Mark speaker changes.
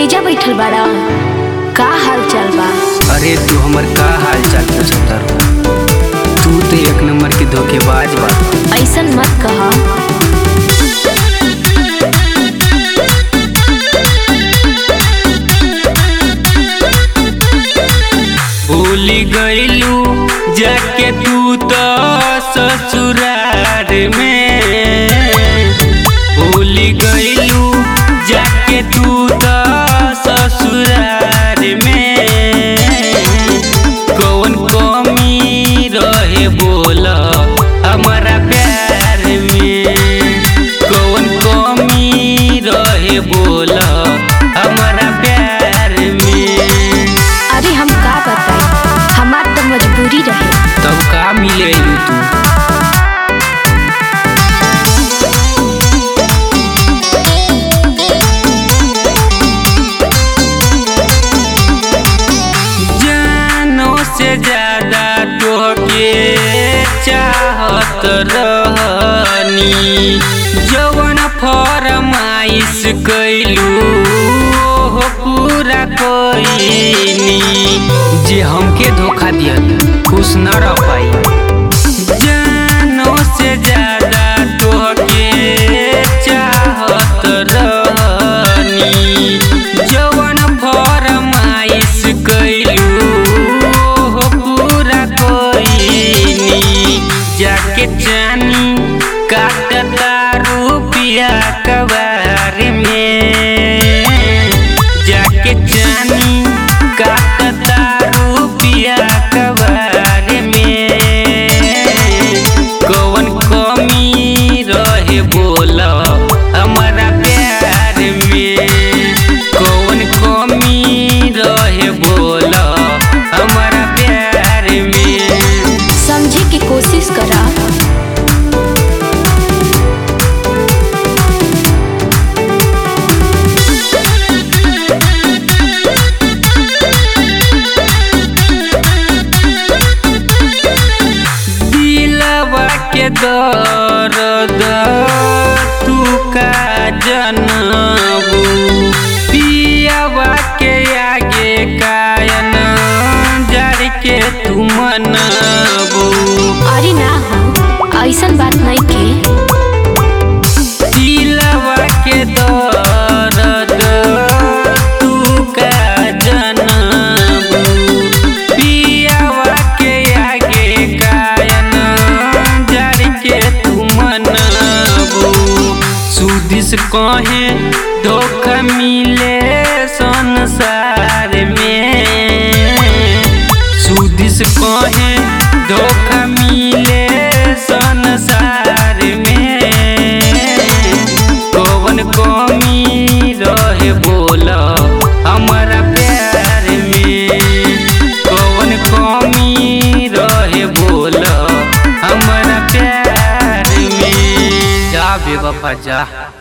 Speaker 1: एजा बैठल बाड़ा, का हाल चाल बा?
Speaker 2: अरे तू हमर का हाल चाल पूछत तारू? तू तो एक नंबर के धोखेबाज बा।
Speaker 1: ऐसन मत कहा।
Speaker 2: भूल गइलू जाके तू तो ससुराल में, भूल गइलू जाके तू तो ससुराल में। कौन कमी रहे बोला हमारा प्यार में, कौन कमी रहे बोला हमारा प्यार में।
Speaker 1: अरे हम का बताएं, हमार तो मजबूरी रहे।
Speaker 2: तब का मिले तू? जानो से ज्यादा तोहके चाहत रहनी, जवन फरमाइश कैलू हो पूरा कोइनी। जे हमके धोखा दिया खुश न रह पाई। जानो से ज्यादा तोहके चाहत रहनी, जवन फरमाइश कैलू हो पूरा कोइनी। जाके जानी काटता रुपिया कबार में, जाके जानी काटता रुपिया कबार में। कौन कमी रहे बोला हमारा प्यार में, कौन कमी रहे बोला हमारा प्यार में।
Speaker 1: समझे की कोशिश करा।
Speaker 2: के दर्द तू का जनबू, पियावा के आगे कायन जड़ के तू मनबू।
Speaker 1: अरे ना हो, ऐसन बात नहीं के।
Speaker 2: दिलवा के दर्द तू का जनबू, पियावा के आगे कायन जड़ के तू मनबू। सुदिस कहे धोखा मिले संसार में, सुदिस कहे धोखा मिले संसार में। कौन कमी रहे बोला हमारा प्यार में, कौन कमी रहे बोला हमारा प्यार में। जा बेवफा जा।